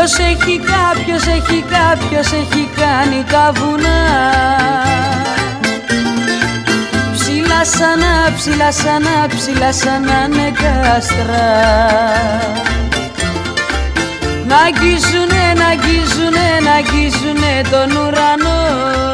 Ποιος έχει κάνει τα βουνά ψηλά σαν νεκάστρα, να αγγίζουνε τον ουρανό.